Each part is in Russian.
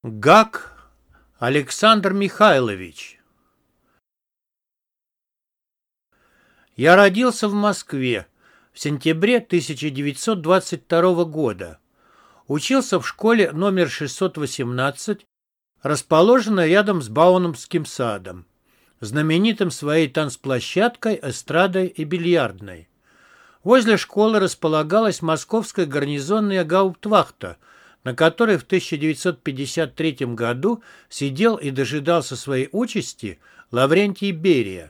Гак Александр Михайлович. Я родился в Москве в сентябре 1922 года. Учился в школе номер 618, расположенной рядом с Бауманским садом, знаменитым своей танцплощадкой, эстрадой и бильярдной. Возле школы располагалась московская гарнизонная гауптвахта, на которой в 1953 году сидел и дожидался своей участи Лаврентий Берия.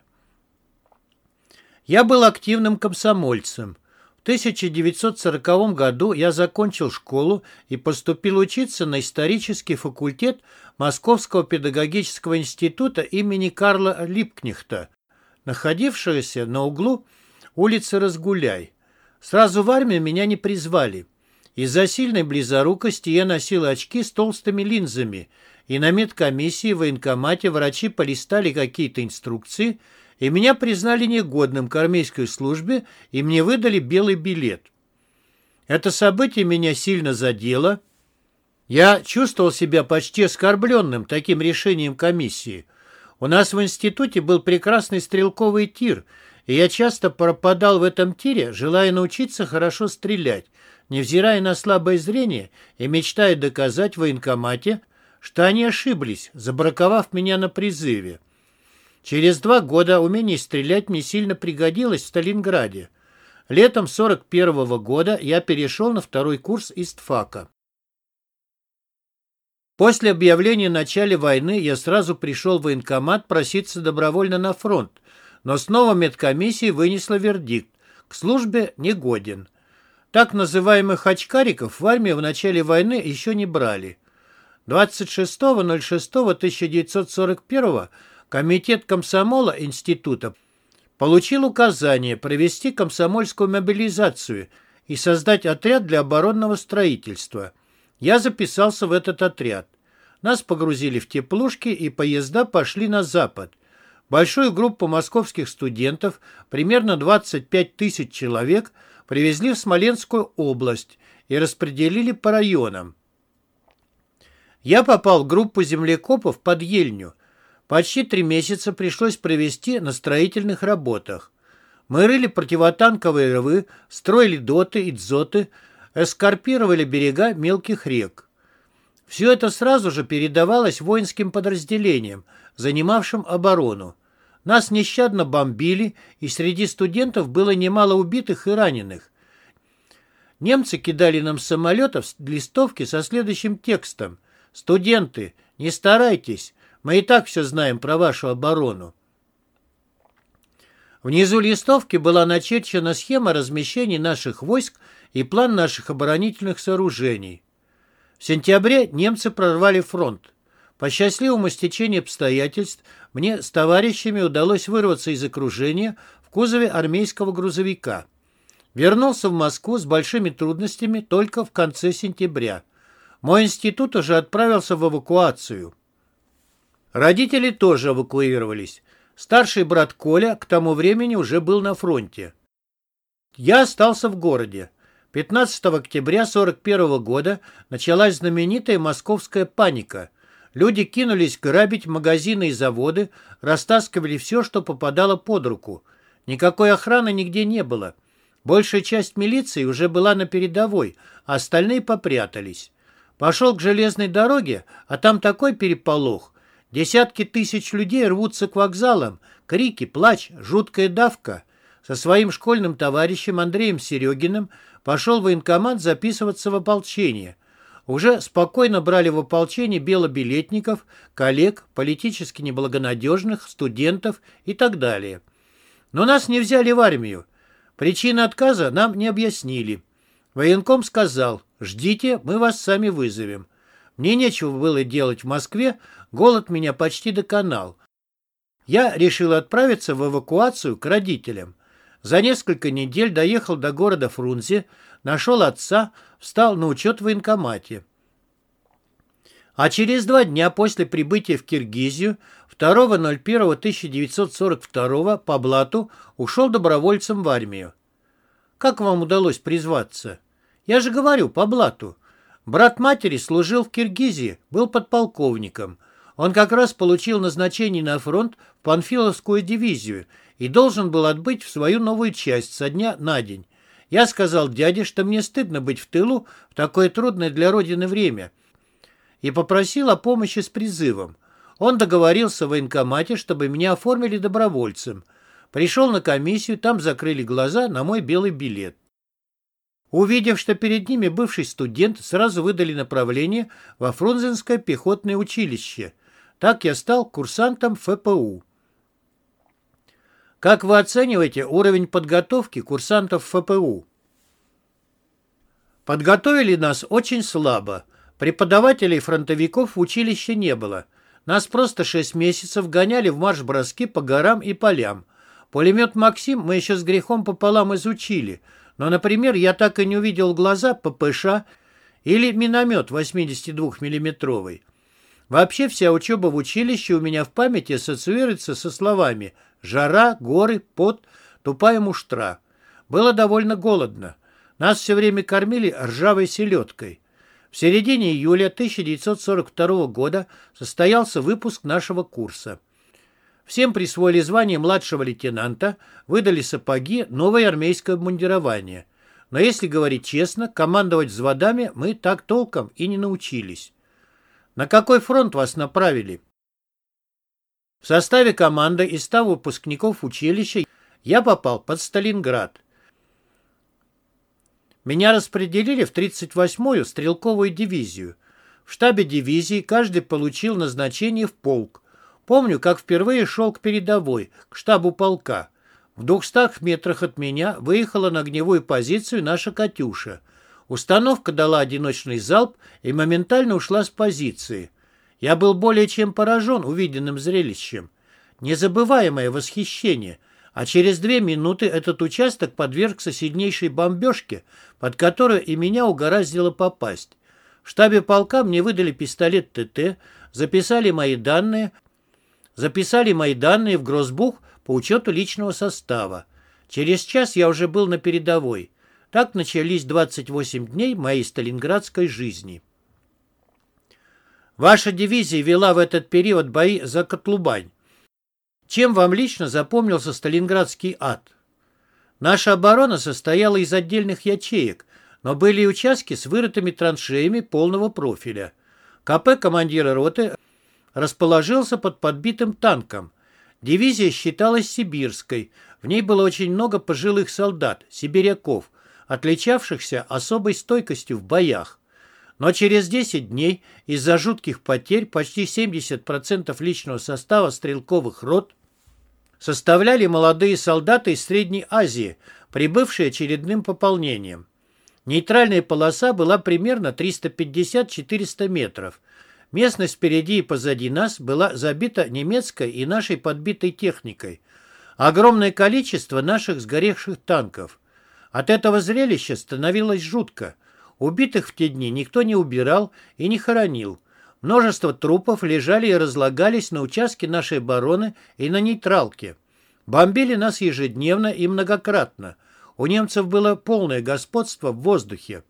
Я был активным комсомольцем. В 1940 году я закончил школу и поступил учиться на исторический факультет Московского педагогического института имени Карла Либкнехта, находившегося на углу улицы Разгуляй. Сразу в армию меня не призвали. Из-за сильной близорукости я носил очки с толстыми линзами, и на медкомиссии в военкомате врачи полистали какие-то инструкции, и меня признали негодным к армейской службе, и мне выдали белый билет. Это событие меня сильно задело. Я чувствовал себя почти оскорбленным таким решением комиссии. У нас в институте был прекрасный стрелковый тир, и я часто пропадал в этом тире, желая научиться хорошо стрелять, невзирая на слабое зрение и мечтая доказать в военкомате, что они ошиблись, забраковав меня на призыве. Через 2 года умение стрелять мне сильно пригодилось в Сталинграде. Летом 1941 года я перешел на 2-й курс истфака. После объявления о начале войны я сразу пришел в военкомат проситься добровольно на фронт, но снова медкомиссия вынесла вердикт: к службе не годен. Так называемых очкариков в армию в начале войны еще не брали. 26.06.1941 комитет комсомола института получил указание провести комсомольскую мобилизацию и создать отряд для оборонного строительства. Я записался в этот отряд. Нас погрузили в теплушки, и поезда пошли на запад. Большую группу московских студентов, примерно 25 тысяч человек, привезли в Смоленскую область и распределили по районам. Я попал в группу землекопов под Ельню. Почти 3 месяца пришлось провести на строительных работах. Мы рыли противотанковые рвы, строили доты и дзоты, эскарпировали берега мелких рек. Все это сразу же передавалось воинским подразделениям, занимавшим оборону. Нас нещадно бомбили, и среди студентов было немало убитых и раненых. Немцы кидали нам с самолетов листовки со следующим текстом: «Студенты, не старайтесь, мы и так все знаем про вашу оборону». Внизу листовки была начерчена схема размещения наших войск и план наших оборонительных сооружений. В сентябре немцы прорвали фронт. По счастливому стечению обстоятельств мне с товарищами удалось вырваться из окружения в кузове армейского грузовика. Вернулся в Москву с большими трудностями только в конце сентября. Мой институт уже отправился в эвакуацию. Родители тоже эвакуировались. Старший брат Коля к тому времени уже был на фронте. Я остался в городе. 15 октября 1941 года началась знаменитая московская паника. Люди кинулись грабить магазины и заводы, растаскивали все, что попадало под руку. Никакой охраны нигде не было. Большая часть милиции уже была на передовой, а остальные попрятались. Пошел к железной дороге, а там такой переполох. Десятки тысяч людей рвутся к вокзалам, крики, плач, жуткая давка. Со своим школьным товарищем Андреем Серегиным пошел в военкомат записываться в ополчение. Уже спокойно брали в ополчение белобилетников, коллег, политически неблагонадежных, студентов и так далее. Но нас не взяли в армию. Причины отказа нам не объяснили. Военком сказал: «Ждите, мы вас сами вызовем». Мне нечего было делать в Москве, голод меня почти доконал. Я решил отправиться в эвакуацию к родителям. За несколько недель доехал до города Фрунзе, нашел отца, встал на учет в военкомате. А через 2 дня после прибытия в Киргизию 2.01.1942 по блату ушел добровольцем в армию. Как вам удалось призваться? Я же говорю, по блату. Брат матери служил в Киргизии, был подполковником. Он как раз получил назначение на фронт в Панфиловскую дивизию и должен был отбыть в свою новую часть со дня на день. Я сказал дяде, что мне стыдно быть в тылу в такое трудное для Родины время, и попросил о помощи с призывом. Он договорился в военкомате, чтобы меня оформили добровольцем. Пришел на комиссию, там закрыли глаза на мой белый билет. Увидев, что перед ними бывший студент, сразу выдали направление во Фрунзенское пехотное училище. Так я стал курсантом ФПУ. Как вы оцениваете уровень подготовки курсантов ФПУ? Подготовили нас очень слабо. Преподавателей-фронтовиков в училище не было. Нас просто 6 месяцев гоняли в марш-броски по горам и полям. Пулемет «Максим» мы еще с грехом пополам изучили, но, например, я так и не увидел в глаза ППШ или миномет 82-миллиметровый. Вообще вся учеба в училище у меня в памяти ассоциируется со словами «жара», «горы», «пот», «тупая муштра». Было довольно голодно. Нас все время кормили ржавой селедкой. В середине июля 1942 года состоялся выпуск нашего курса. Всем присвоили звание младшего лейтенанта, выдали сапоги, новое армейское обмундирование. Но если говорить честно, командовать взводами мы так толком и не научились. На какой фронт вас направили? В составе команды из 100 выпускников училища я попал под Сталинград. Меня распределили в 38-ю стрелковую дивизию. В штабе дивизии каждый получил назначение в полк. Помню, как впервые шел к передовой, к штабу полка. В 200 метрах от меня выехала на огневую позицию наша «Катюша». Установка дала одиночный залп и моментально ушла с позиции. Я был более чем поражен увиденным зрелищем. Незабываемое восхищение. А через 2 минуты этот участок подвергся сильнейшей бомбежке, под которую и меня угораздило попасть. В штабе полка мне выдали пистолет ТТ, записали мои данные в гроссбух по учету личного состава. Через час я уже был на передовой. Так начались 28 дней моей сталинградской жизни. Ваша дивизия вела в этот период бои за Котлубань. Чем вам лично запомнился Сталинградский ад? Наша оборона состояла из отдельных ячеек, но были и участки с вырытыми траншеями полного профиля. КП командира роты расположился под подбитым танком. Дивизия считалась сибирской. В ней было очень много пожилых солдат, сибиряков, отличавшихся особой стойкостью в боях. Но через 10 дней из-за жутких потерь почти 70% личного состава стрелковых рот составляли молодые солдаты из Средней Азии, прибывшие очередным пополнением. Нейтральная полоса была примерно 350-400 метров. Местность впереди и позади нас была забита немецкой и нашей подбитой техникой. Огромное количество наших сгоревших танков. От этого зрелища становилось жутко. Убитых в те дни никто не убирал и не хоронил. Множество трупов лежали и разлагались на участке нашей обороны и на нейтралке. Бомбили нас ежедневно и многократно. У немцев было полное господство в воздухе.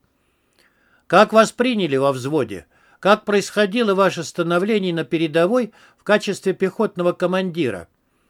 Как вас приняли во взводе? Как происходило ваше становление на передовой в качестве пехотного командира?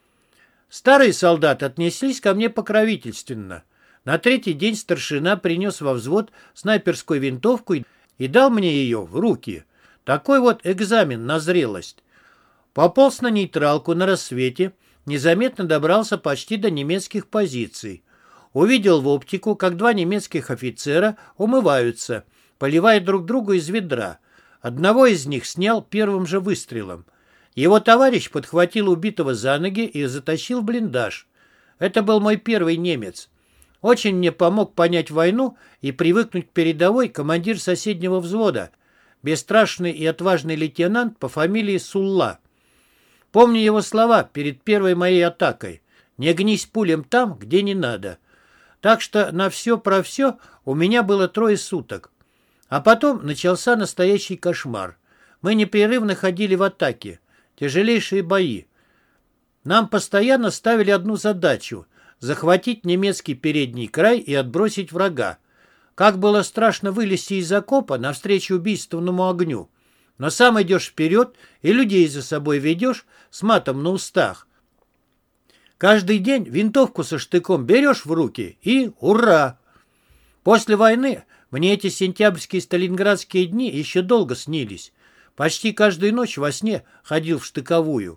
Старые солдаты отнеслись ко мне покровительственно. На 3-й день старшина принес во взвод снайперскую винтовку и дал мне ее в руки. Такой вот экзамен на зрелость. Пополз на нейтралку на рассвете, незаметно добрался почти до немецких позиций. Увидел в оптику, как 2 немецких офицера умываются, поливая друг другу из ведра. Одного из них снял первым же выстрелом. Его товарищ подхватил убитого за ноги и затащил в блиндаж. Это был мой первый немец. Очень мне помог понять войну и привыкнуть к передовой командир соседнего взвода, бесстрашный и отважный лейтенант по фамилии Сулла. Помню его слова перед первой моей атакой. «Не гнись пулем там, где не надо». Так что на все про все у меня было 3 суток. А потом начался настоящий кошмар. Мы непрерывно ходили в атаки. Тяжелейшие бои. Нам постоянно ставили одну задачу – захватить немецкий передний край и отбросить врага. Как было страшно вылезти из окопа навстречу убийственному огню. Но сам идешь вперед и людей за собой ведешь с матом на устах. Каждый день винтовку со штыком берешь в руки и ура! После войны мне эти сентябрьские сталинградские дни еще долго снились. Почти каждую ночь во сне ходил в штыковую.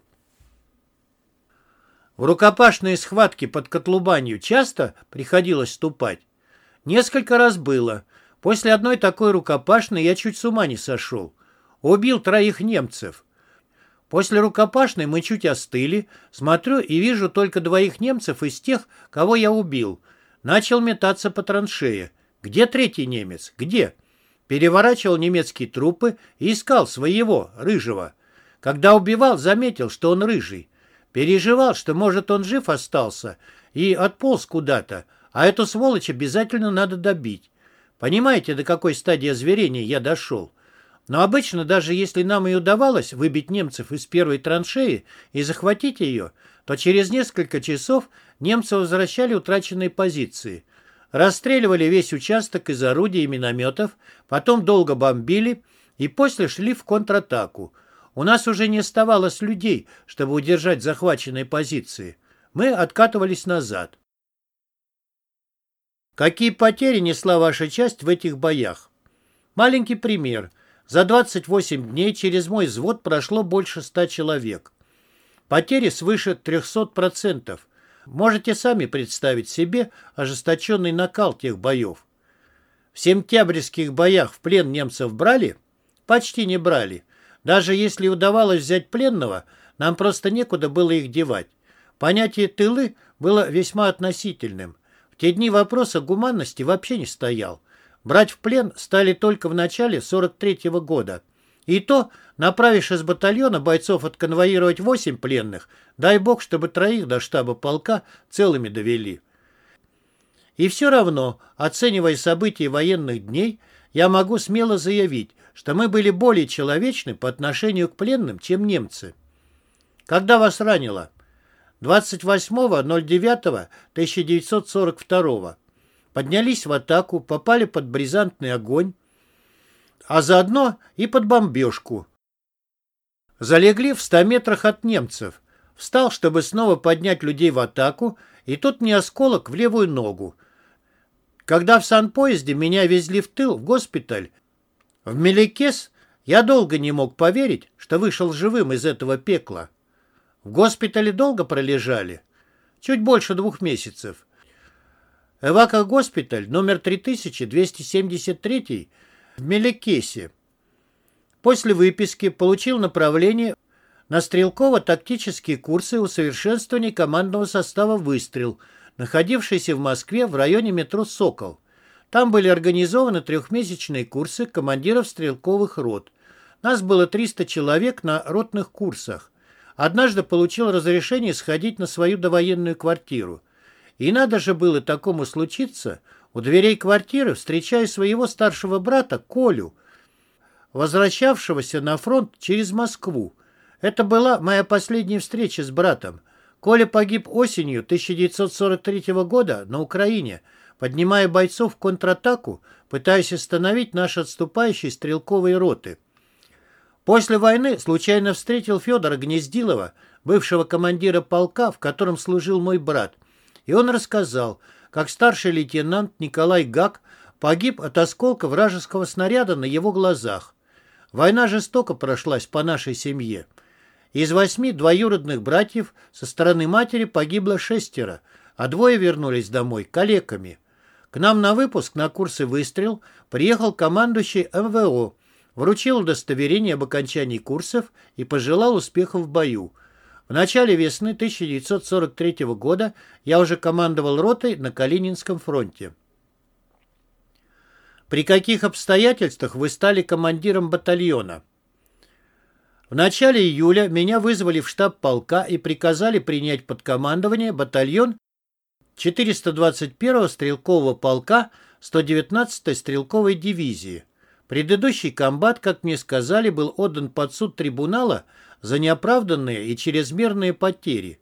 В рукопашные схватки под Котлубанью часто приходилось вступать? Несколько раз было. После одной такой рукопашной я чуть с ума не сошел. Убил 3 немцев. После рукопашной мы чуть остыли. Смотрю и вижу только 2 немцев из тех, кого я убил. Начал метаться по траншее. Где 3-й немец? Где? Переворачивал немецкие трупы и искал своего, рыжего. Когда убивал, заметил, что он рыжий. Переживал, что, может, он жив остался и отполз куда-то, а эту сволочь обязательно надо добить. Понимаете, до какой стадии озверения я дошел? Но обычно, даже если нам и удавалось выбить немцев из первой траншеи и захватить ее, то через несколько часов немцы возвращали утраченные позиции. Расстреливали весь участок из орудий и минометов, потом долго бомбили и после шли в контратаку. У нас уже не оставалось людей, чтобы удержать захваченные позиции. Мы откатывались назад. Какие потери несла ваша часть в этих боях? Маленький пример. За 28 дней через мой взвод прошло больше 100 человек. Потери свыше 300%. Можете сами представить себе ожесточенный накал тех боев. В сентябрьских боях в плен немцев брали? Почти не брали. Даже если удавалось взять пленного, нам просто некуда было их девать. Понятие «тылы» было весьма относительным. В те дни вопрос о гуманности вообще не стоял. Брать в плен стали только в начале 43-го года. И то, направишь из батальона бойцов отконвоировать 8 пленных, дай бог, чтобы 3 до штаба полка целыми довели. И все равно, оценивая события военных дней, я могу смело заявить, что мы были более человечны по отношению к пленным, чем немцы. Когда вас ранило? 28.09.1942. Поднялись в атаку, попали под бризантный огонь, а заодно и под бомбежку. Залегли в 100 метрах от немцев. Встал, чтобы снова поднять людей в атаку, и тут мне осколок в левую ногу. Когда в санпоезде меня везли в тыл, в госпиталь, в Мелекес, я долго не мог поверить, что вышел живым из этого пекла. В госпитале долго пролежали? Чуть больше 2 месяцев. Эвако-госпиталь номер 3273 в Мелекесе. После выписки получил направление на стрелково-тактические курсы усовершенствования командного состава «Выстрел», находившийся в Москве в районе метро «Сокол». Там были организованы 3-месячные курсы командиров стрелковых рот. Нас было 300 человек на ротных курсах. Однажды получил разрешение сходить на свою довоенную квартиру. И надо же было такому случиться, у дверей квартиры встречая своего старшего брата Колю, возвращавшегося на фронт через Москву. Это была моя последняя встреча с братом. Коля погиб осенью 1943 года на Украине, поднимая бойцов в контратаку, пытаясь остановить наши отступающие стрелковые роты. После войны случайно встретил Федора Гнездилова, бывшего командира полка, в котором служил мой брат, и он рассказал, как старший лейтенант Николай Гак погиб от осколка вражеского снаряда на его глазах. Война жестоко прошлась по нашей семье. Из 8 двоюродных братьев со стороны матери погибло 6, а 2 вернулись домой калеками. К нам на выпуск на курсы «Выстрел» приехал командующий МВО, вручил удостоверение об окончании курсов и пожелал успехов в бою. В начале весны 1943 года я уже командовал ротой на Калининском фронте. При каких обстоятельствах вы стали командиром батальона? В начале июля меня вызвали в штаб полка и приказали принять под командование батальон 421-го стрелкового полка 119-й стрелковой дивизии. Предыдущий комбат, как мне сказали, был отдан под суд трибунала за неоправданные и чрезмерные потери.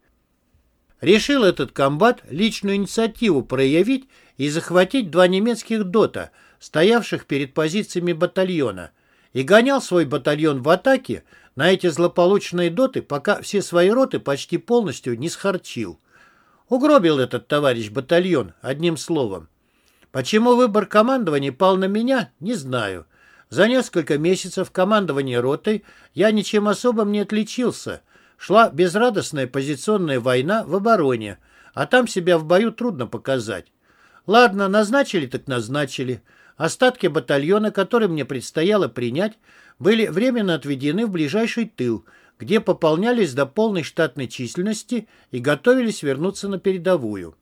Решил этот комбат личную инициативу проявить и захватить 2 немецких дота, стоявших перед позициями батальона, и гонял свой батальон в атаке на эти злополучные доты, пока все свои роты почти полностью не схарчил. Угробил этот товарищ батальон, одним словом. Почему выбор командования пал на меня, не знаю. За несколько месяцев командования ротой я ничем особым не отличился. Шла безрадостная позиционная война в обороне, а там себя в бою трудно показать. Ладно, назначили так назначили. Остатки батальона, которые мне предстояло принять, были временно отведены в ближайший тыл, где пополнялись до полной штатной численности и готовились вернуться на передовую.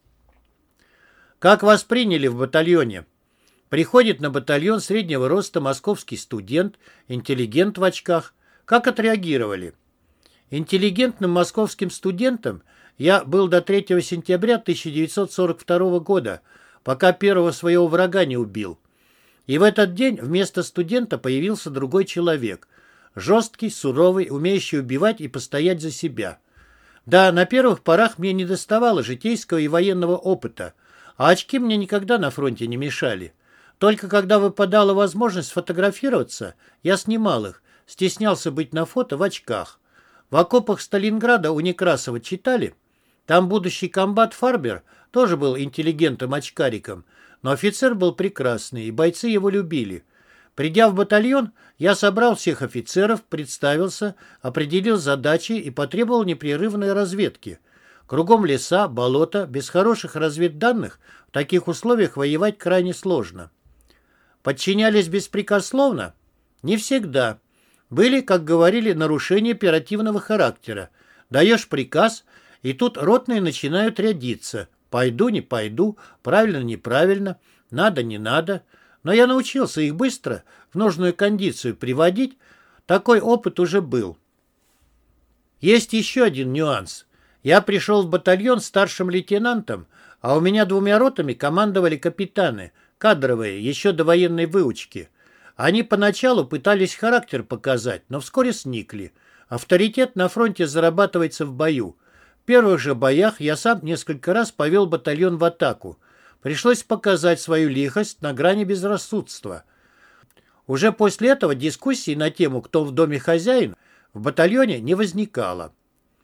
Как вас приняли в батальоне? Приходит на батальон среднего роста московский студент, интеллигент в очках. Как отреагировали? Интеллигентным московским студентом я был до 3 сентября 1942 года, пока первого своего врага не убил. И в этот день вместо студента появился другой человек. Жесткий, суровый, умеющий убивать и постоять за себя. Да, на первых порах мне недоставало житейского и военного опыта, а очки мне никогда на фронте не мешали. Только когда выпадала возможность сфотографироваться, я снимал их, стеснялся быть на фото в очках. В окопах Сталинграда у Некрасова читали? Там будущий комбат Фарбер тоже был интеллигентом-очкариком, но офицер был прекрасный, и бойцы его любили. Придя в батальон, я собрал всех офицеров, представился, определил задачи и потребовал непрерывной разведки. Кругом леса, болота, без хороших разведданных в таких условиях воевать крайне сложно. Подчинялись беспрекословно? Не всегда. Были, как говорили, нарушения оперативного характера. Даешь приказ, и тут ротные начинают рядиться. Пойду, не пойду, правильно, неправильно, надо, не надо. Но я научился их быстро в нужную кондицию приводить. Такой опыт уже был. Есть еще один нюанс. Я пришел в батальон старшим лейтенантом, а у меня 2 ротами командовали капитаны, кадровые, еще до военной выучки. Они поначалу пытались характер показать, но вскоре сникли. Авторитет на фронте зарабатывается в бою. В первых же боях я сам несколько раз повел батальон в атаку. Пришлось показать свою лихость на грани безрассудства. Уже после этого дискуссий на тему «Кто в доме хозяин» в батальоне не возникало.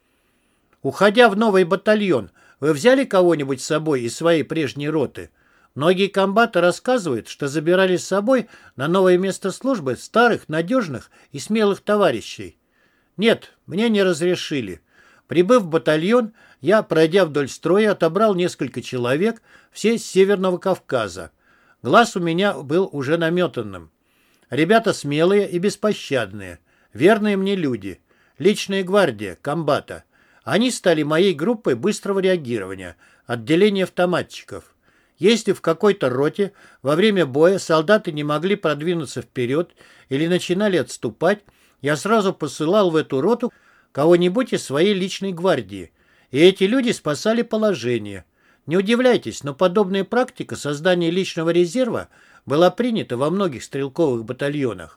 Уходя в новый батальон, вы взяли кого-нибудь с собой из своей прежней роты? Многие комбаты рассказывают, что забирали с собой на новое место службы старых, надежных и смелых товарищей. Нет, мне не разрешили. Прибыв в батальон, я, пройдя вдоль строя, отобрал несколько человек, все с Северного Кавказа. Глаз у меня был уже наметанным. Ребята смелые и беспощадные, верные мне люди, личная гвардия, комбата. Они стали моей группой быстрого реагирования, отделение автоматчиков. Если в какой-то роте во время боя солдаты не могли продвинуться вперед или начинали отступать, я сразу посылал в эту роту кого-нибудь из своей личной гвардии, и эти люди спасали положение. Не удивляйтесь, но подобная практика создания личного резерва была принята во многих стрелковых батальонах.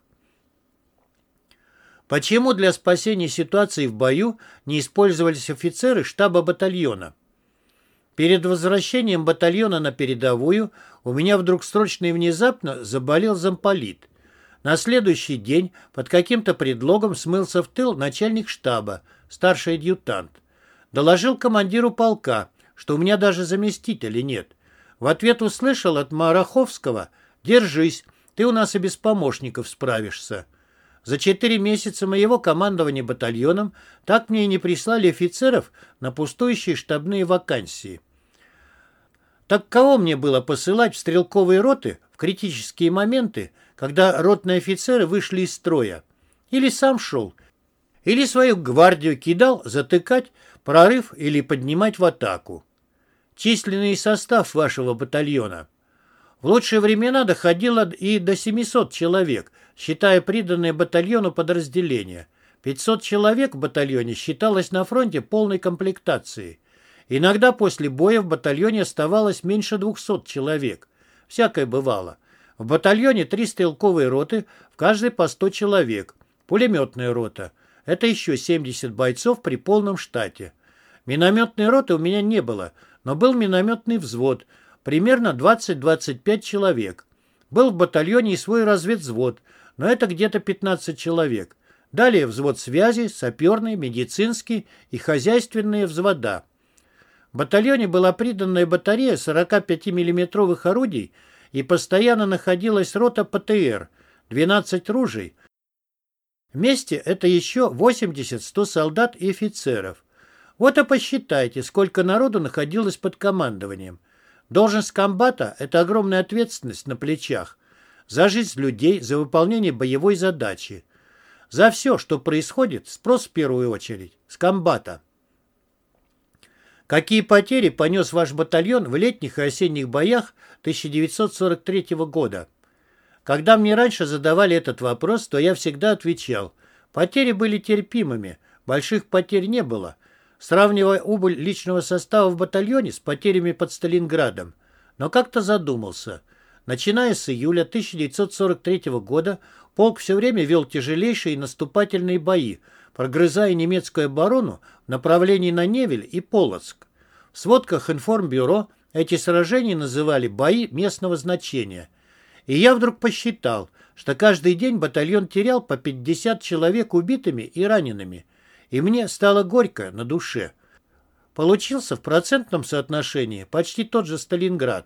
Почему для спасения ситуации в бою не использовались офицеры штаба батальона? Перед возвращением батальона на передовую у меня вдруг срочно и внезапно заболел замполит. На следующий день под каким-то предлогом смылся в тыл начальник штаба, старший адъютант. Доложил командиру полка, что у меня даже заместителя нет. В ответ услышал от Мараховского: «Держись, ты у нас и без помощников справишься». За 4 месяца моего командования батальоном так мне и не прислали офицеров на пустующие штабные вакансии. Так кого мне было посылать в стрелковые роты в критические моменты, когда ротные офицеры вышли из строя? Или сам шел, или свою гвардию кидал затыкать прорыв или поднимать в атаку. Численный состав вашего батальона. В лучшие времена доходило и до 700 человек, считая приданные батальону подразделения. 500 человек в батальоне считалось на фронте полной комплектацией. Иногда после боя в батальоне оставалось меньше 200 человек. Всякое бывало. В батальоне 3 стрелковые роты, в каждой по 100 человек. Пулеметная рота. Это еще 70 бойцов при полном штате. Минометной роты у меня не было, но был минометный взвод, примерно 20-25 человек. Был в батальоне и свой разведвзвод, но это где-то 15 человек. Далее взвод связи, саперный, медицинский и хозяйственные взвода. В батальоне была приданная батарея 45-миллиметровых орудий и постоянно находилась рота ПТР, 12 ружей. Вместе это еще 80-100 солдат и офицеров. Вот и посчитайте, сколько народу находилось под командованием. Должность комбата – это огромная ответственность на плечах. За жизнь людей, за выполнение боевой задачи. За все, что происходит, спрос в первую очередь с комбата. Какие потери понес ваш батальон в летних и осенних боях 1943 года? Когда мне раньше задавали этот вопрос, то я всегда отвечал: потери были терпимыми, больших потерь не было. Сравнивая убыль личного состава в батальоне с потерями под Сталинградом. Но как-то задумался. Начиная с июля 1943 года полк все время вел тяжелейшие наступательные бои, прогрызая немецкую оборону в направлении на Невель и Полоцк. В сводках информбюро эти сражения называли «бои местного значения». И я вдруг посчитал, что каждый день батальон терял по 50 человек убитыми и ранеными. И мне стало горько на душе. Получился в процентном соотношении почти тот же Сталинград.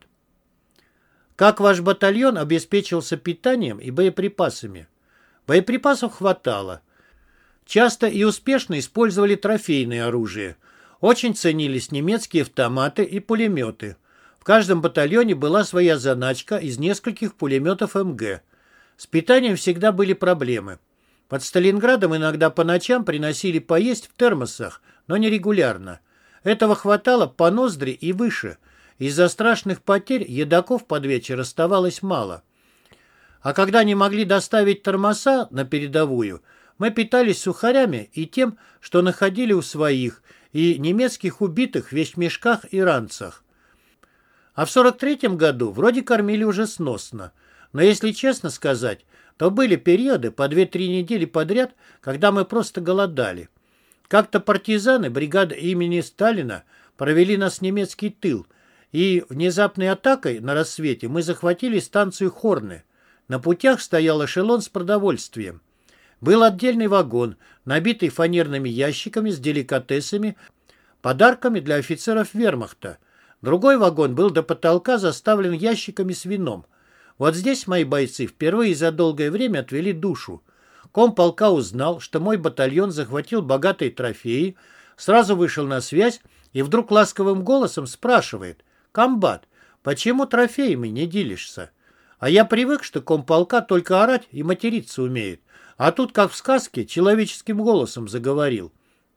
Как ваш батальон обеспечивался питанием и боеприпасами? Боеприпасов хватало. Часто и успешно использовали трофейное оружие. Очень ценились немецкие автоматы и пулеметы. В каждом батальоне была своя заначка из нескольких пулеметов МГ. С питанием всегда были проблемы. Под Сталинградом иногда по ночам приносили поесть в термосах, но нерегулярно. Этого хватало по ноздри и выше. Из-за страшных потерь едоков под вечер оставалось мало. А когда не могли доставить термоса на передовую, мы питались сухарями и тем, что находили у своих, и немецких убитых в вещмешках и ранцах. А в 43-м году вроде кормили уже сносно. Но если честно сказать, то были периоды по 2-3 недели подряд, когда мы просто голодали. Как-то партизаны бригады имени Сталина провели нас в немецкий тыл, и внезапной атакой на рассвете мы захватили станцию Хорны. На путях стоял эшелон с продовольствием. Был отдельный вагон, набитый фанерными ящиками с деликатесами, подарками для офицеров вермахта. Другой вагон был до потолка заставлен ящиками с вином. Вот здесь мои бойцы впервые за долгое время отвели душу. Комполка узнал, что мой батальон захватил богатые трофеи, сразу вышел на связь и вдруг ласковым голосом спрашивает: «Комбат, почему трофеями не делишься?» А я привык, что комполка только орать и материться умеет. А тут, как в сказке, человеческим голосом заговорил.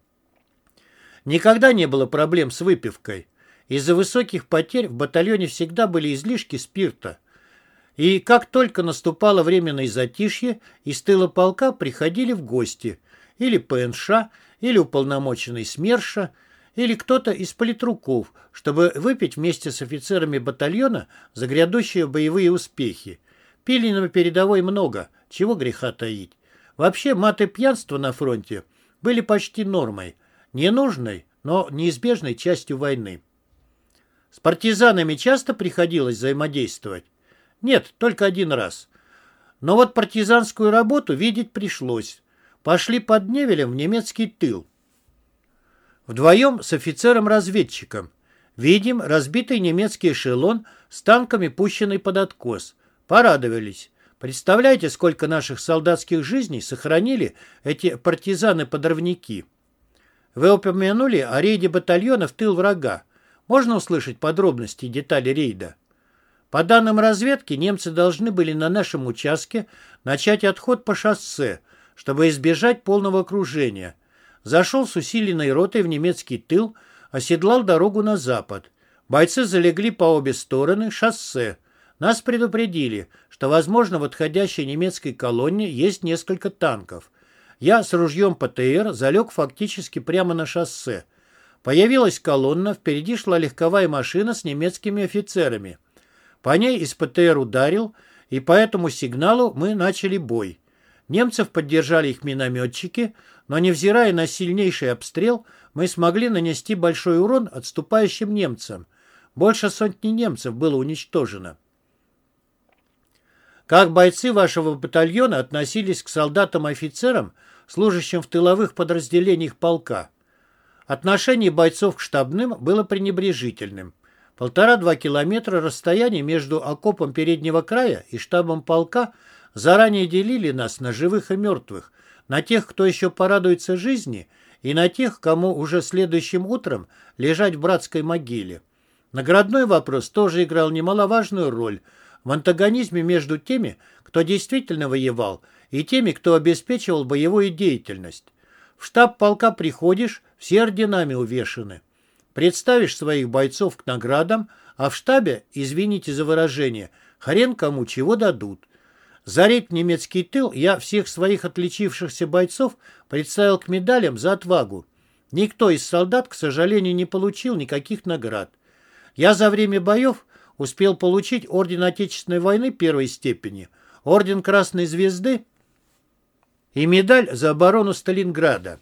Никогда не было проблем с выпивкой. Из-за высоких потерь в батальоне всегда были излишки спирта. И как только наступало временное затишье, из тыла полка приходили в гости или ПНШ, или уполномоченный СМЕРШа, или кто-то из политруков, чтобы выпить вместе с офицерами батальона за грядущие боевые успехи. Пили на передовой много, чего греха таить. Вообще мат и пьянство на фронте были почти нормой, ненужной, но неизбежной частью войны. С партизанами часто приходилось взаимодействовать? Нет, только один раз. Но вот партизанскую работу видеть пришлось. Пошли под Невелем в немецкий тыл. Вдвоем с офицером-разведчиком. Видим разбитый немецкий эшелон с танками, пущенный под откос. Порадовались. Представляете, сколько наших солдатских жизней сохранили эти партизаны-подрывники? Вы упомянули о рейде батальона в тыл врага. Можно услышать подробности и детали рейда? По данным разведки, немцы должны были на нашем участке начать отход по шоссе, чтобы избежать полного окружения. Зашел с усиленной ротой в немецкий тыл, оседлал дорогу на запад. Бойцы залегли по обе стороны шоссе. Нас предупредили, что, возможно, в отходящей немецкой колонне есть несколько танков. Я с ружьем ПТР залег фактически прямо на шоссе. Появилась колонна, впереди шла легковая машина с немецкими офицерами. По ней из ПТР ударил, и по этому сигналу мы начали бой. Немцев поддержали их минометчики, но, невзирая на сильнейший обстрел, мы смогли нанести большой урон отступающим немцам. Больше сотни немцев было уничтожено. Как бойцы вашего батальона относились к солдатам-офицерам, служащим в тыловых подразделениях полка? Отношение бойцов к штабным было пренебрежительным. 1,5-2 километра расстояния между окопом переднего края и штабом полка заранее делили нас на живых и мертвых, на тех, кто еще порадуется жизни, и на тех, кому уже следующим утром лежать в братской могиле. Наградной вопрос тоже играл немаловажную роль в антагонизме между теми, кто действительно воевал, и теми, кто обеспечивал боевую деятельность. В штаб полка приходишь, все орденами увешаны. Представишь своих бойцов к наградам, а в штабе, извините за выражение, хрен кому чего дадут. За рейд в немецкий тыл я всех своих отличившихся бойцов представил к медалям за отвагу. Никто из солдат, к сожалению, не получил никаких наград. Я за время боев успел получить орден Отечественной войны первой степени, орден Красной Звезды и медаль за оборону Сталинграда.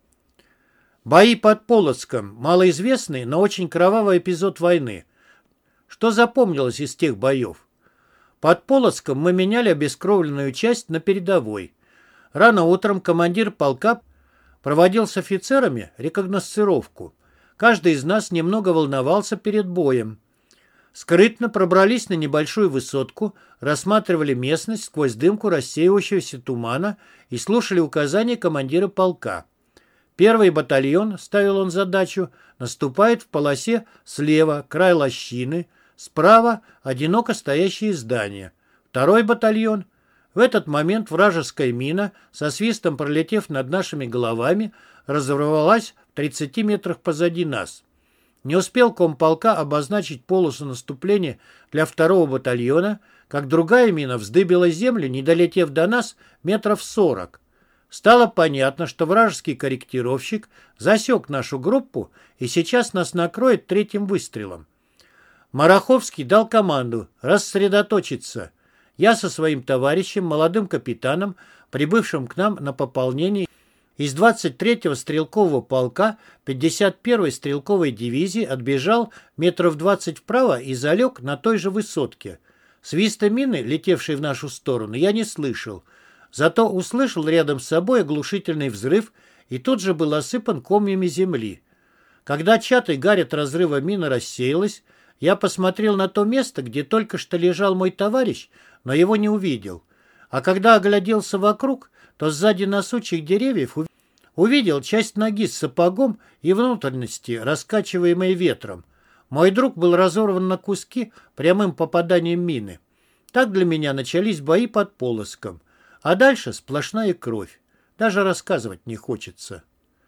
Бои под Полоцком – малоизвестный, но очень кровавый эпизод войны. Что запомнилось из тех боев? Под Полоцком мы меняли обескровленную часть на передовой. Рано утром командир полка проводил с офицерами рекогносцировку. Каждый из нас немного волновался перед боем. Скрытно пробрались на небольшую высотку, рассматривали местность сквозь дымку рассеивающегося тумана и слушали указания командира полка. Первый батальон, ставил он задачу, наступает в полосе слева, край лощины, справа одиноко стоящие здания. Второй батальон. В этот момент вражеская мина, со свистом пролетев над нашими головами, разорвалась в 30 метрах позади нас. Не успел комполка обозначить полосу наступления для второго батальона, как другая мина вздыбила землю, не долетев до нас метров 40. Стало понятно, что вражеский корректировщик засек нашу группу и сейчас нас накроет третьим выстрелом. Мараховский дал команду рассредоточиться. Я со своим товарищем, молодым капитаном, прибывшим к нам на пополнение из 23-го стрелкового полка 51-й стрелковой дивизии, отбежал метров 20 вправо и залег на той же высотке. Свиста мины, летевшей в нашу сторону, я не слышал. Зато услышал рядом с собой оглушительный взрыв и тут же был осыпан комьями земли. Когда чатый гарь от разрыва мины рассеялась, я посмотрел на то место, где только что лежал мой товарищ, но его не увидел. А когда огляделся вокруг, то сзади на сучьях деревьев увидел часть ноги с сапогом и внутренности, раскачиваемой ветром. Мой друг был разорван на куски прямым попаданием мины. Так для меня начались бои под Полоцком. А дальше сплошная кровь. Даже рассказывать не хочется.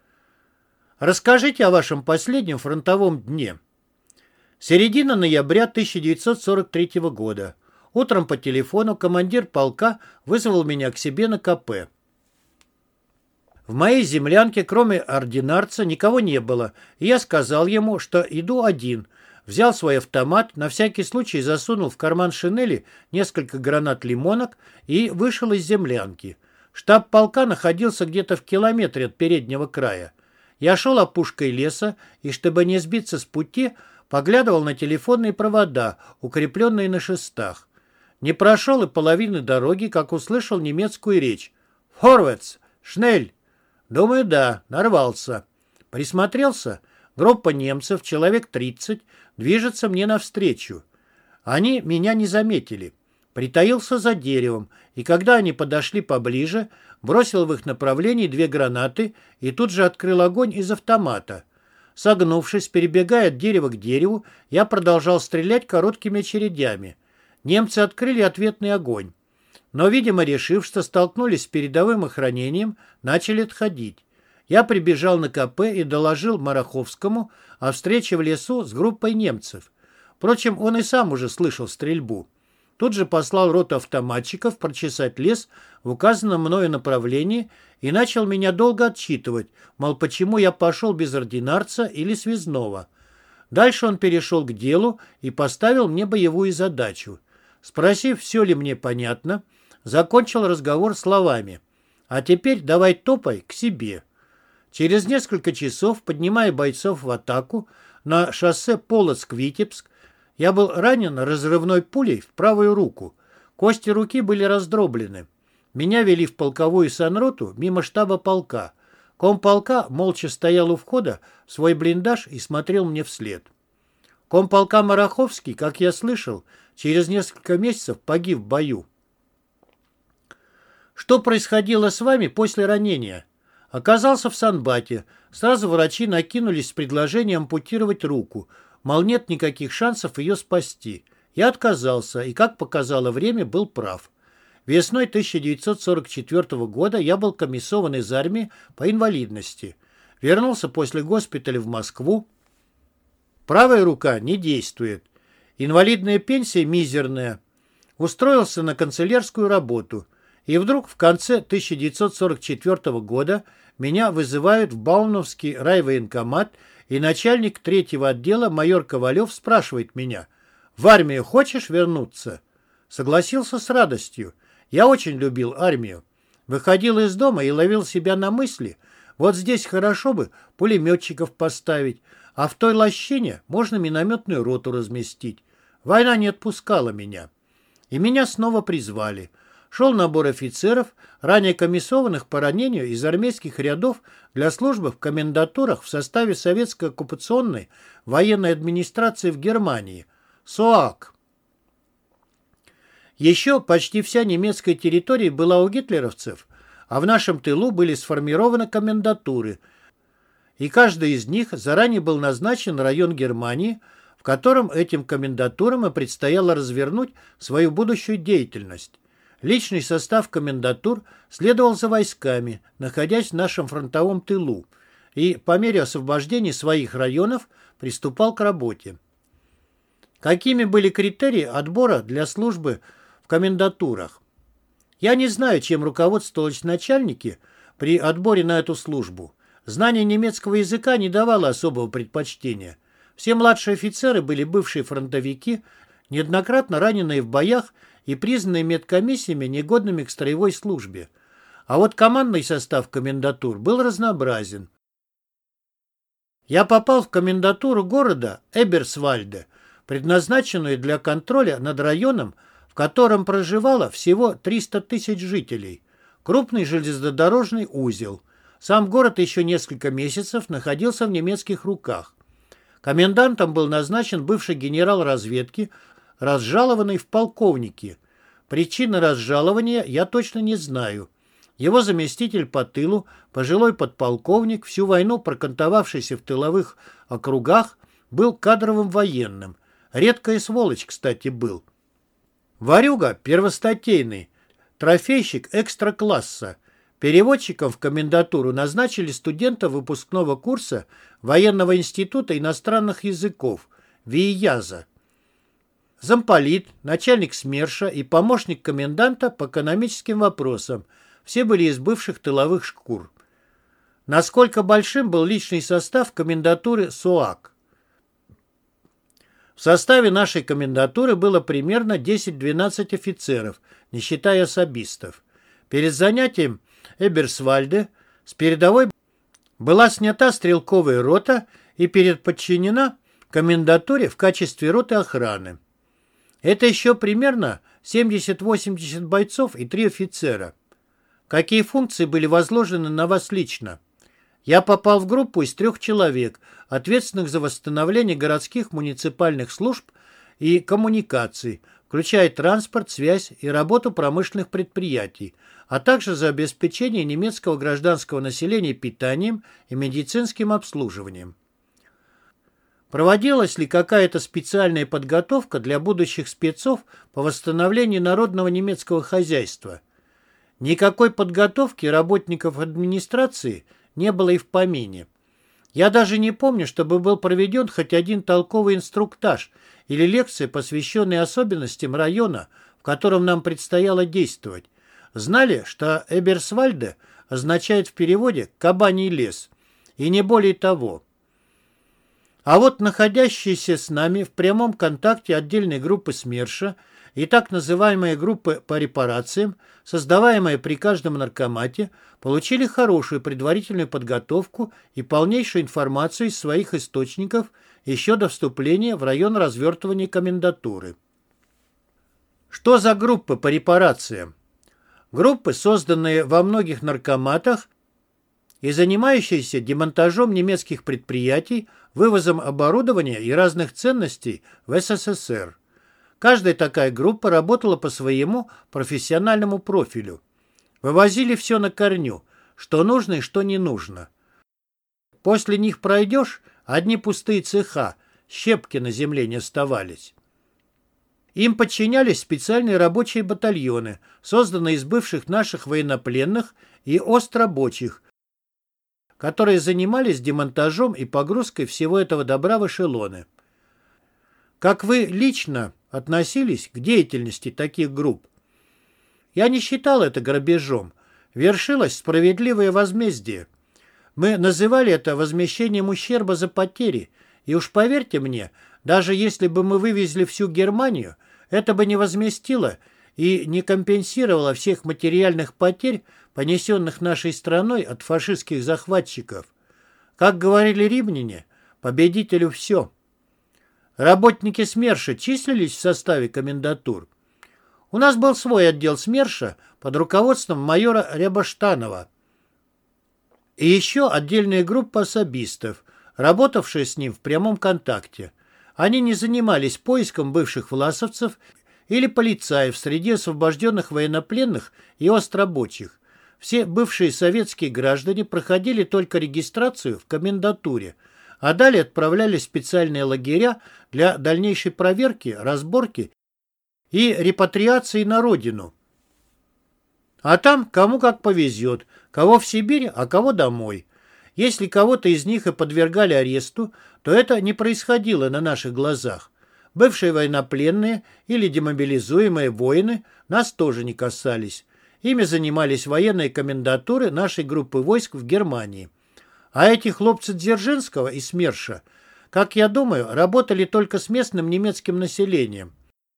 Расскажите о вашем последнем фронтовом дне. Середина ноября 1943 года. Утром по телефону командир полка вызвал меня к себе на КП. В моей землянке, кроме ординарца, никого не было, и я сказал ему, что иду один. Взял свой автомат, на всякий случай засунул в карман шинели несколько гранат-лимонок и вышел из землянки. Штаб полка находился где-то в километре от переднего края. Я шел опушкой леса и, чтобы не сбиться с пути, поглядывал на телефонные провода, укрепленные на шестах. Не прошел и половины дороги, как услышал немецкую речь. «Форвардс! Шнель!» Думаю, да, нарвался. Присмотрелся. Группа немцев, человек 30, движется мне навстречу. Они меня не заметили. Притаился за деревом, и когда они подошли поближе, бросил в их направлении 2 гранаты и тут же открыл огонь из автомата. Согнувшись, перебегая от дерева к дереву, я продолжал стрелять короткими очередями. Немцы открыли ответный огонь. Но, видимо, решив, что столкнулись с передовым охранением, начали отходить. Я прибежал на КП и доложил Мараховскому о встрече в лесу с группой немцев. Впрочем, он и сам уже слышал стрельбу. Тут же послал роту автоматчиков прочесать лес в указанном мною направлении и начал меня долго отчитывать, мол, почему я пошел без ординарца или связного. Дальше он перешел к делу и поставил мне боевую задачу. Спросив, все ли мне понятно, закончил разговор словами: «А теперь давай топай к себе». Через несколько часов, поднимая бойцов в атаку на шоссе Полоцк-Витебск, я был ранен разрывной пулей в правую руку. Кости руки были раздроблены. Меня вели в полковую санроту мимо штаба полка. Комполка молча стоял у входа в свой блиндаж и смотрел мне вслед. Комполка Мараховский, как я слышал, через несколько месяцев погиб в бою. Что происходило с вами после ранения? Оказался в санбате. Сразу врачи накинулись с предложением ампутировать руку. Мол, нет никаких шансов ее спасти. Я отказался и, как показало время, был прав. Весной 1944 года я был комиссован из армии по инвалидности. Вернулся после госпиталя в Москву. Правая рука не действует. Инвалидная пенсия мизерная. Устроился на канцелярскую работу. И вдруг в конце 1944 года меня вызывают в Баумновский райвоенкомат, и начальник третьего отдела майор Ковалев спрашивает меня: «В армию хочешь вернуться?» Согласился с радостью. Я очень любил армию. Выходил из дома и ловил себя на мысли: вот здесь хорошо бы пулеметчиков поставить, а в той лощине можно минометную роту разместить. Война не отпускала меня. И меня снова призвали. Шел набор офицеров, ранее комиссованных по ранению из армейских рядов для службы в комендатурах в составе советской оккупационной военной администрации в Германии. СОАК. Еще почти вся немецкая территория была у гитлеровцев, а в нашем тылу были сформированы комендатуры, и каждый из них заранее был назначен район Германии, в котором этим комендатурам и предстояло развернуть свою будущую деятельность. Личный состав комендатур следовал за войсками, находясь в нашем фронтовом тылу, и по мере освобождения своих районов приступал к работе. Какими были критерии отбора для службы в комендатурах? Я не знаю, чем руководствовались начальники при отборе на эту службу. Знание немецкого языка не давало особого предпочтения. Все младшие офицеры были бывшие фронтовики, неоднократно раненые в боях и признанные медкомиссиями негодными к строевой службе. А вот командный состав комендатур был разнообразен. Я попал в комендатуру города Эберсвальде, предназначенную для контроля над районом, в котором проживало всего 300 тысяч жителей. Крупный железнодорожный узел. Сам город еще несколько месяцев находился в немецких руках. Комендантом был назначен бывший генерал разведки, разжалованный в полковники. Причины разжалования я точно не знаю. Его заместитель по тылу, пожилой подполковник, всю войну прокантовавшийся в тыловых округах, был кадровым военным. Редкая сволочь, кстати, был. Ворюга первостатейный, трофейщик экстра-класса. Переводчиком в комендатуру назначили студента выпускного курса Военного института иностранных языков ВИЯЗа. Замполит, начальник СМЕРШа и помощник коменданта по экономическим вопросам. Все были из бывших тыловых шкур. Насколько большим был личный состав комендатуры СОАК? В составе нашей комендатуры было примерно 10-12 офицеров, не считая особистов. Перед занятием Эберсвальде с передовой была снята стрелковая рота и подчинена комендатуре в качестве роты охраны. Это еще примерно 70-80 бойцов и 3 офицера. Какие функции были возложены на вас лично? Я попал в группу из 3 человек, ответственных за восстановление городских муниципальных служб и коммуникаций, включая транспорт, связь и работу промышленных предприятий, а также за обеспечение немецкого гражданского населения питанием и медицинским обслуживанием. Проводилась ли какая-то специальная подготовка для будущих спецов по восстановлению народного немецкого хозяйства? Никакой подготовки работников администрации не было и в помине. Я даже не помню, чтобы был проведен хоть один толковый инструктаж или лекция, посвященная особенностям района, в котором нам предстояло действовать. Знали, что Эберсвальде означает в переводе «кабаний лес», и не более того. А вот находящиеся с нами в прямом контакте отдельной группы СМЕРШа и так называемые группы по репарациям, создаваемые при каждом наркомате, получили хорошую предварительную подготовку и полнейшую информацию из своих источников еще до вступления в район развертывания комендатуры. Что за группы по репарациям? Группы, созданные во многих наркоматах и занимающиеся демонтажом немецких предприятий, вывозом оборудования и разных ценностей в СССР. Каждая такая группа работала по своему профессиональному профилю. Вывозили все на корню, что нужно и что не нужно. После них пройдешь, одни пустые цеха, щепки на земле не оставались. Им подчинялись специальные рабочие батальоны, созданные из бывших наших военнопленных и острабочих, которые занимались демонтажом и погрузкой всего этого добра в эшелоны. Как вы лично относились к деятельности таких групп? Я не считал это грабежом. Вершилось справедливое возмездие. Мы называли это возмещением ущерба за потери, и уж поверьте мне, даже если бы мы вывезли всю Германию, это бы не возместило и не компенсировало всех материальных потерь, понесенных нашей страной от фашистских захватчиков. Как говорили римляне, победителю все. Работники СМЕРШа числились в составе комендатур. У нас был свой отдел СМЕРШа под руководством майора Рябоштанова. И еще отдельная группа особистов, работавшая с ним в прямом контакте. Они не занимались поиском бывших власовцев или полицаев среди освобожденных военнопленных и острабочих. Все бывшие советские граждане проходили только регистрацию в комендатуре, а далее отправлялись в специальные лагеря для дальнейшей проверки, разборки и репатриации на родину. А там кому как повезет, кого в Сибирь, а кого домой. Если кого-то из них и подвергали аресту, то это не происходило на наших глазах. Бывшие военнопленные или демобилизуемые воины нас тоже не касались. Ими занимались военные комендатуры нашей группы войск в Германии. А эти хлопцы Дзержинского и СМЕРШа, как я думаю, работали только с местным немецким населением.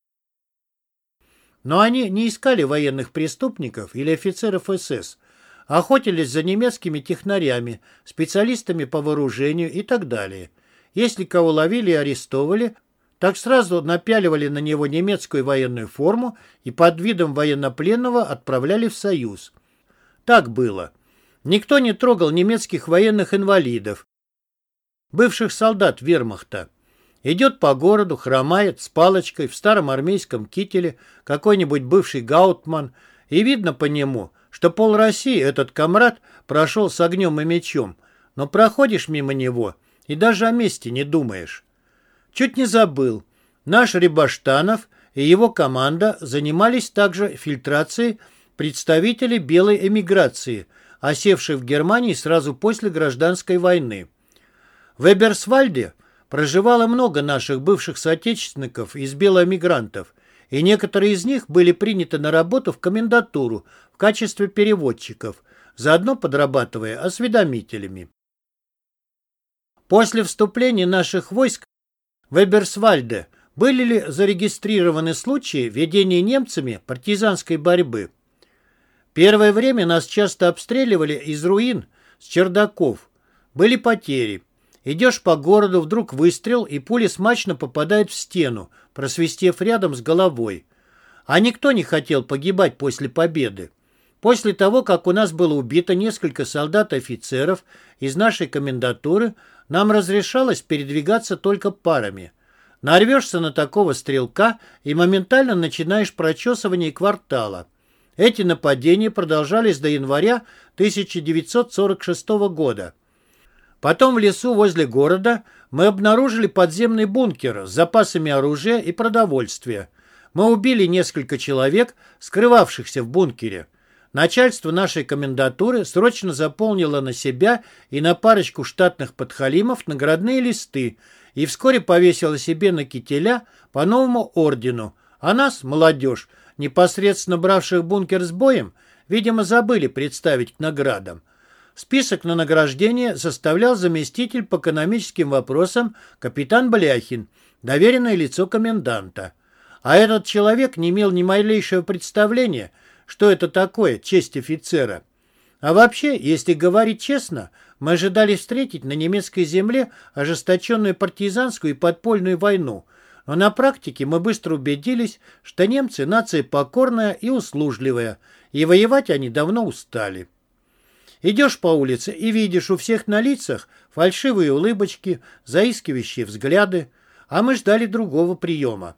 Но они не искали военных преступников или офицеров СС, охотились за немецкими технарями, специалистами по вооружению и так далее. Если кого ловили и арестовывали, так сразу напяливали на него немецкую военную форму и под видом военнопленного отправляли в Союз. Так было. Никто не трогал немецких военных инвалидов, бывших солдат вермахта. Идет по городу, хромает, с палочкой, в старом армейском кителе, какой-нибудь бывший гаутман, и видно по нему, что пол России этот комрад прошел с огнем и мечом, но проходишь мимо него и даже о месте не думаешь. Чуть не забыл. Наш Рябоштанов и его команда занимались также фильтрацией представителей белой эмиграции, осевшей в Германии сразу после гражданской войны. В Эберсвальде проживало много наших бывших соотечественников из белоэмигрантов, и некоторые из них были приняты на работу в комендатуру в качестве переводчиков, заодно подрабатывая осведомителями. После вступления наших войск в Эберсвальде были ли зарегистрированы случаи ведения немцами партизанской борьбы? Первое время нас часто обстреливали из руин, с чердаков. Были потери. Идешь по городу, вдруг выстрел, и пуля смачно попадает в стену, просвистев рядом с головой. А никто не хотел погибать после победы. После того, как у нас было убито несколько солдат и офицеров из нашей комендатуры, нам разрешалось передвигаться только парами. Нарвешься на такого стрелка и моментально начинаешь прочесывание квартала. Эти нападения продолжались до января 1946 года. Потом в лесу возле города мы обнаружили подземный бункер с запасами оружия и продовольствия. Мы убили несколько человек, скрывавшихся в бункере. Начальство нашей комендатуры срочно заполнило на себя и на парочку штатных подхалимов наградные листы и вскоре повесило себе на кителя по новому ордену, а нас, молодежь, непосредственно бравших бункер с боем, видимо, забыли представить к наградам. Список на награждение составлял заместитель по экономическим вопросам капитан Бляхин, доверенное лицо коменданта. А этот человек не имел ни малейшего представления, что это такое честь офицера. А вообще, если говорить честно, мы ожидали встретить на немецкой земле ожесточенную партизанскую и подпольную войну, Но на практике мы быстро убедились, что немцы нация покорная и услужливая, и воевать они давно устали. Идешь по улице и видишь у всех на лицах фальшивые улыбочки, заискивающие взгляды, а мы ждали другого приема.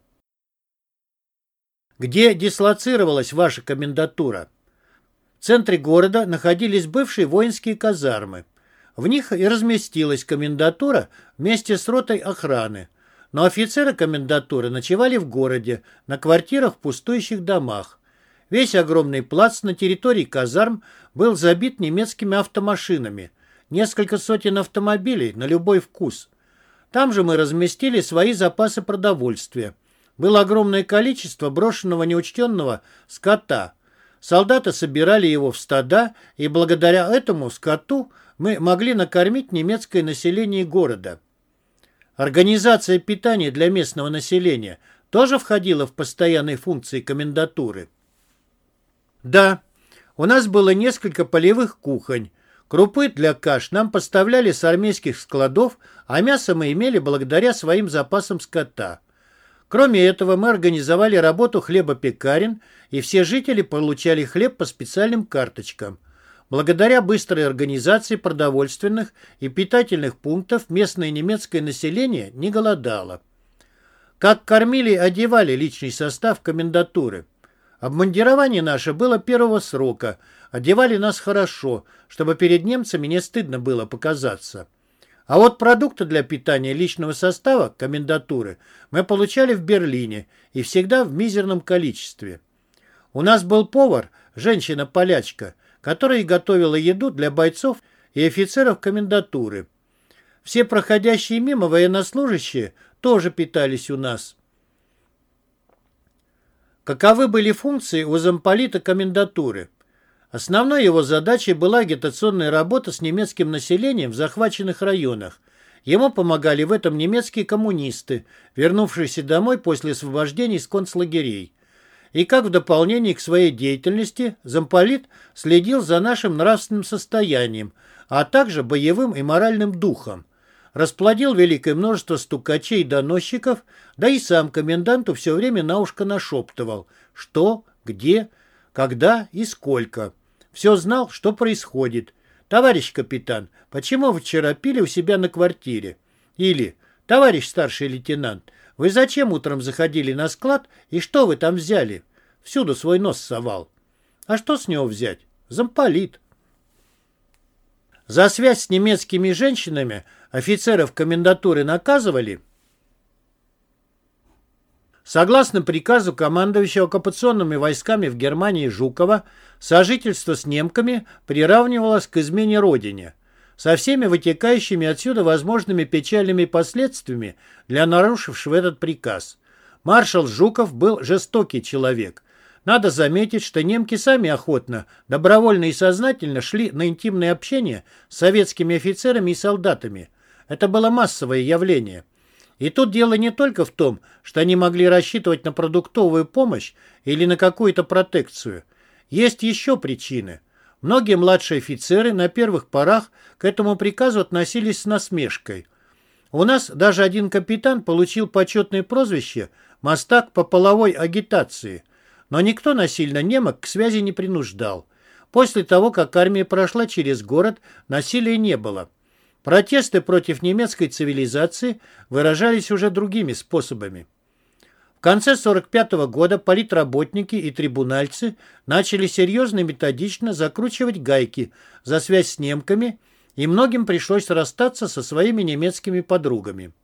Где дислоцировалась ваша комендатура? В центре города находились бывшие воинские казармы. В них и разместилась комендатура вместе с ротой охраны. Но офицеры комендатуры ночевали в городе, на квартирах в пустующих домах. Весь огромный плац на территории казарм был забит немецкими автомашинами. Несколько сотен автомобилей на любой вкус. Там же мы разместили свои запасы продовольствия. Было огромное количество брошенного неучтенного скота. Солдаты собирали его в стада, и благодаря этому скоту мы могли накормить немецкое население города. Организация питания для местного населения тоже входила в постоянные функции комендатуры. Да, у нас было несколько полевых кухонь. Крупы для каш нам поставляли с армейских складов, а мясо мы имели благодаря своим запасам скота. Кроме этого, мы организовали работу хлебопекарен, и все жители получали хлеб по специальным карточкам. Благодаря быстрой организации продовольственных и питательных пунктов местное немецкое население не голодало. Как кормили и одевали личный состав комендатуры? Обмундирование наше было первого срока, одевали нас хорошо, чтобы перед немцами не стыдно было показаться. А вот продукты для питания личного состава комендатуры мы получали в Берлине и всегда в мизерном количестве. У нас был повар, женщина-полячка, которая готовила еду для бойцов и офицеров комендатуры. Все проходящие мимо военнослужащие тоже питались у нас. Каковы были функции у замполита комендатуры? Основной его задачей была агитационная работа с немецким населением в захваченных районах. Ему помогали в этом немецкие коммунисты, вернувшиеся домой после освобождения из концлагерей. И как в дополнение к своей деятельности замполит следил за нашим нравственным состоянием, а также боевым и моральным духом. Расплодил великое множество стукачей и доносчиков, да и сам коменданту все время на ушко нашептывал, что, где, когда и сколько. Все знал, что происходит. «Товарищ капитан, почему вы вчера пили у себя на квартире?» Или «Товарищ старший лейтенант, вы зачем утром заходили на склад и что вы там взяли?» Всюду свой нос совал. А что с него взять? Замполит. За связь с немецкими женщинами офицеров комендатуры наказывали? Согласно приказу командующего оккупационными войсками в Германии Жукова, сожительство с немками приравнивалось к измене родине, со всеми вытекающими отсюда возможными печальными последствиями для нарушившего этот приказ. Маршал Жуков был жестокий человек. Надо заметить, что немки сами охотно, добровольно и сознательно шли на интимное общение с советскими офицерами и солдатами. Это было массовое явление. И тут дело не только в том, что они могли рассчитывать на продуктовую помощь или на какую-то протекцию. Есть еще причины. Многие младшие офицеры на первых порах к этому приказу относились с насмешкой. У нас даже один капитан получил почетное прозвище «Мастак по половой агитации», но никто насильно немок к связи не принуждал. После того, как армия прошла через город, насилия не было. Протесты против немецкой цивилизации выражались уже другими способами. В конце 1945 года политработники и трибунальцы начали серьезно и методично закручивать гайки за связь с немками, и многим пришлось расстаться со своими немецкими подругами.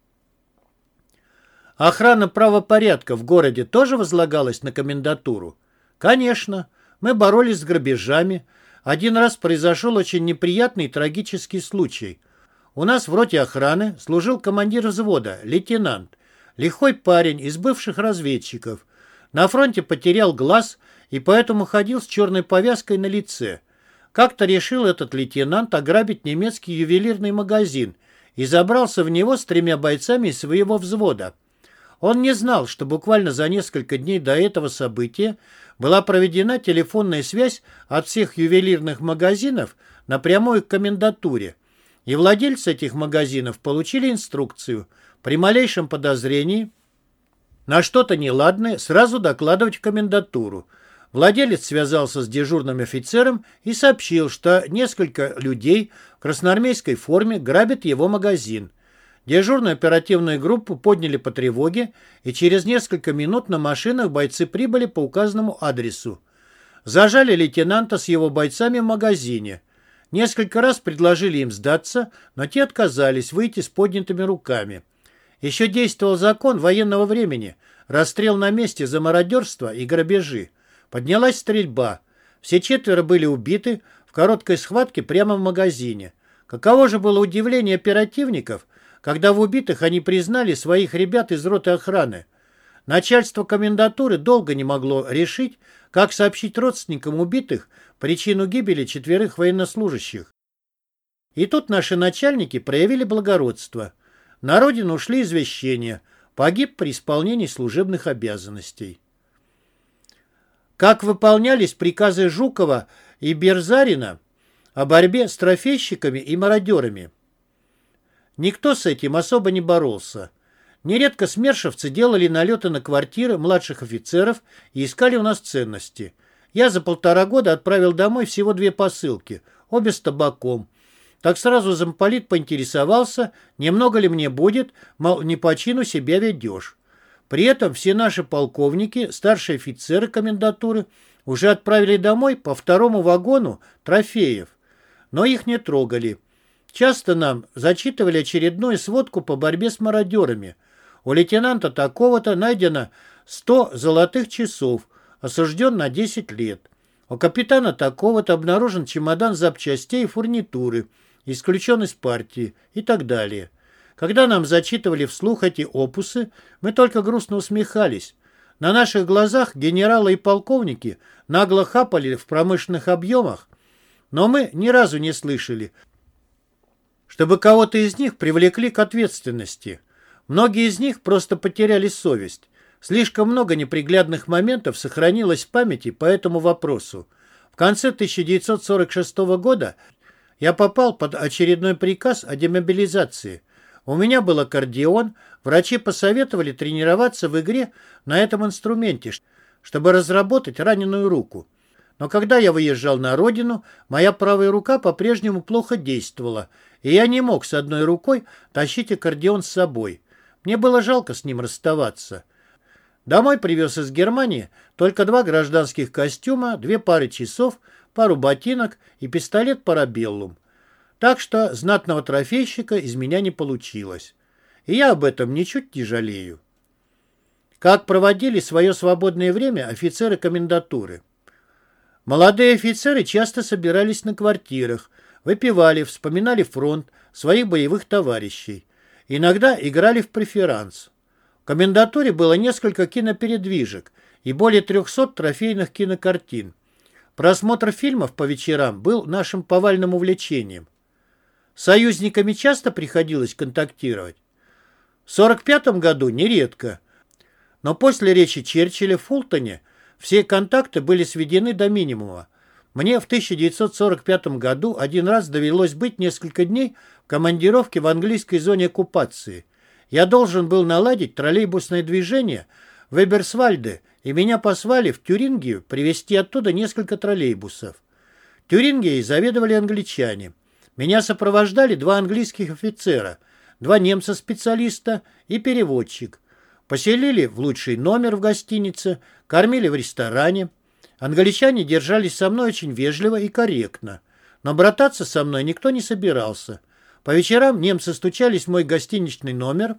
Охрана правопорядка в городе тоже возлагалась на комендатуру? Конечно, мы боролись с грабежами. Один раз произошел очень неприятный и трагический случай. У нас в роте охраны служил командир взвода, лейтенант, лихой парень из бывших разведчиков. На фронте потерял глаз и поэтому ходил с черной повязкой на лице. Как-то решил этот лейтенант ограбить немецкий ювелирный магазин и забрался в него с 3 бойцами из своего взвода. Он не знал, что буквально за несколько дней до этого события была проведена телефонная связь от всех ювелирных магазинов напрямую к комендатуре, и владельцы этих магазинов получили инструкцию при малейшем подозрении на что-то неладное сразу докладывать в комендатуру. Владелец связался с дежурным офицером и сообщил, что несколько людей в красноармейской форме грабят его магазин. Дежурную оперативную группу подняли по тревоге, и через несколько минут на машинах бойцы прибыли по указанному адресу. Зажали лейтенанта с его бойцами в магазине. Несколько раз предложили им сдаться, но те отказались выйти с поднятыми руками. Еще действовал закон военного времени, расстрел на месте за мародерство и грабежи. Поднялась стрельба. Все 4 были убиты в короткой схватке прямо в магазине. Каково же было удивление оперативников, когда в убитых они признали своих ребят из роты охраны. Начальство комендатуры долго не могло решить, как сообщить родственникам убитых причину гибели 4 военнослужащих. И тут наши начальники проявили благородство. На родину ушли извещения. Погиб при исполнении служебных обязанностей. Как выполнялись приказы Жукова и Берзарина о борьбе с трофейщиками и мародерами? Никто с этим особо не боролся. Нередко смершевцы делали налеты на квартиры младших офицеров и искали у нас ценности. Я за 1,5 года отправил домой всего 2 посылки, обе с табаком. Так сразу замполит поинтересовался, немного ли мне будет, мол, не по чину себя ведешь. При этом все наши полковники, старшие офицеры комендатуры уже отправили домой по 2-му вагону трофеев, но их не трогали. Часто нам зачитывали очередную сводку по борьбе с мародерами. У лейтенанта такого-то найдено 100 золотых часов, осужден на 10 лет. У капитана такого-то обнаружен чемодан запчастей и фурнитуры, исключен из партии и так далее. Когда нам зачитывали вслух эти опусы, мы только грустно усмехались. На наших глазах генералы и полковники нагло хапали в промышленных объемах, но мы ни разу не слышали, чтобы кого-то из них привлекли к ответственности. Многие из них просто потеряли совесть. Слишком много неприглядных моментов сохранилось в памяти по этому вопросу. В конце 1946 года я попал под очередной приказ о демобилизации. У меня был аккордеон, врачи посоветовали тренироваться в игре на этом инструменте, чтобы разработать раненую руку. Но когда я выезжал на родину, моя правая рука по-прежнему плохо действовала, и я не мог с одной рукой тащить аккордеон с собой. Мне было жалко с ним расставаться. Домой привез из Германии только 2 гражданских костюма, 2 пары часов, пару ботинок и пистолет Парабеллум. Так что знатного трофейщика из меня не получилось. И я об этом ничуть не жалею. Как проводили свое свободное время офицеры комендатуры? Молодые офицеры часто собирались на квартирах, выпивали, вспоминали фронт, своих боевых товарищей. Иногда играли в преферанс. В комендатуре было несколько кинопередвижек и более 300 трофейных кинокартин. Просмотр фильмов по вечерам был нашим повальным увлечением. С союзниками часто приходилось контактировать. В 1945 году нередко. Но после речи Черчилля в Фултоне все контакты были сведены до минимума. Мне в 1945 году один раз довелось быть несколько дней в командировке в английской зоне оккупации. Я должен был наладить троллейбусное движение в Эберсвальде, и меня послали в Тюрингию привезти оттуда несколько троллейбусов. Тюрингией заведовали англичане. Меня сопровождали 2 английских офицера, 2 немца-специалиста и переводчик. Поселили в лучший номер в гостинице, кормили в ресторане. Англичане держались со мной очень вежливо и корректно, но брататься со мной никто не собирался. По вечерам немцы стучались в мой гостиничный номер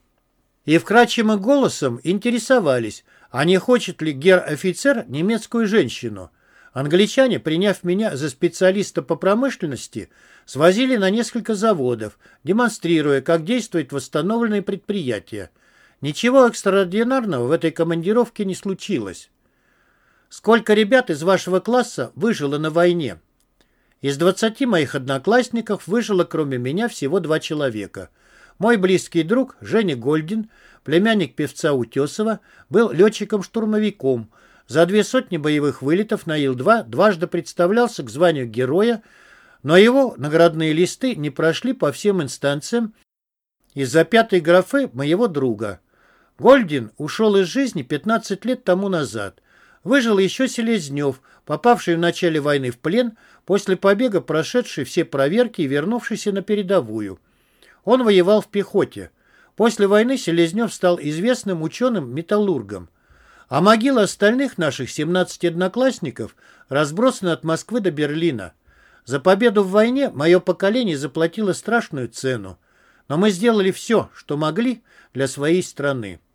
и вкрадчивым голосом интересовались, а не хочет ли гер-офицер немецкую женщину. Англичане, приняв меня за специалиста по промышленности, свозили на несколько заводов, демонстрируя, как действуют восстановленные предприятия. Ничего экстраординарного в этой командировке не случилось. Сколько ребят из вашего класса выжило на войне? Из 20 моих одноклассников выжило кроме меня всего 2 человека. Мой близкий друг Женя Гольдин, племянник певца Утесова, был летчиком-штурмовиком. За 200 боевых вылетов на Ил-2 дважды представлялся к званию героя, но его наградные листы не прошли по всем инстанциям из-за 5-й графы моего друга. Гольдин ушел из жизни 15 лет тому назад. Выжил еще Селезнев, попавший в начале войны в плен, после побега прошедший все проверки и вернувшийся на передовую. Он воевал в пехоте. После войны Селезнев стал известным ученым-металлургом. А могилы остальных наших 17 одноклассников разбросаны от Москвы до Берлина. За победу в войне мое поколение заплатило страшную цену. Но мы сделали все, что могли для своей страны.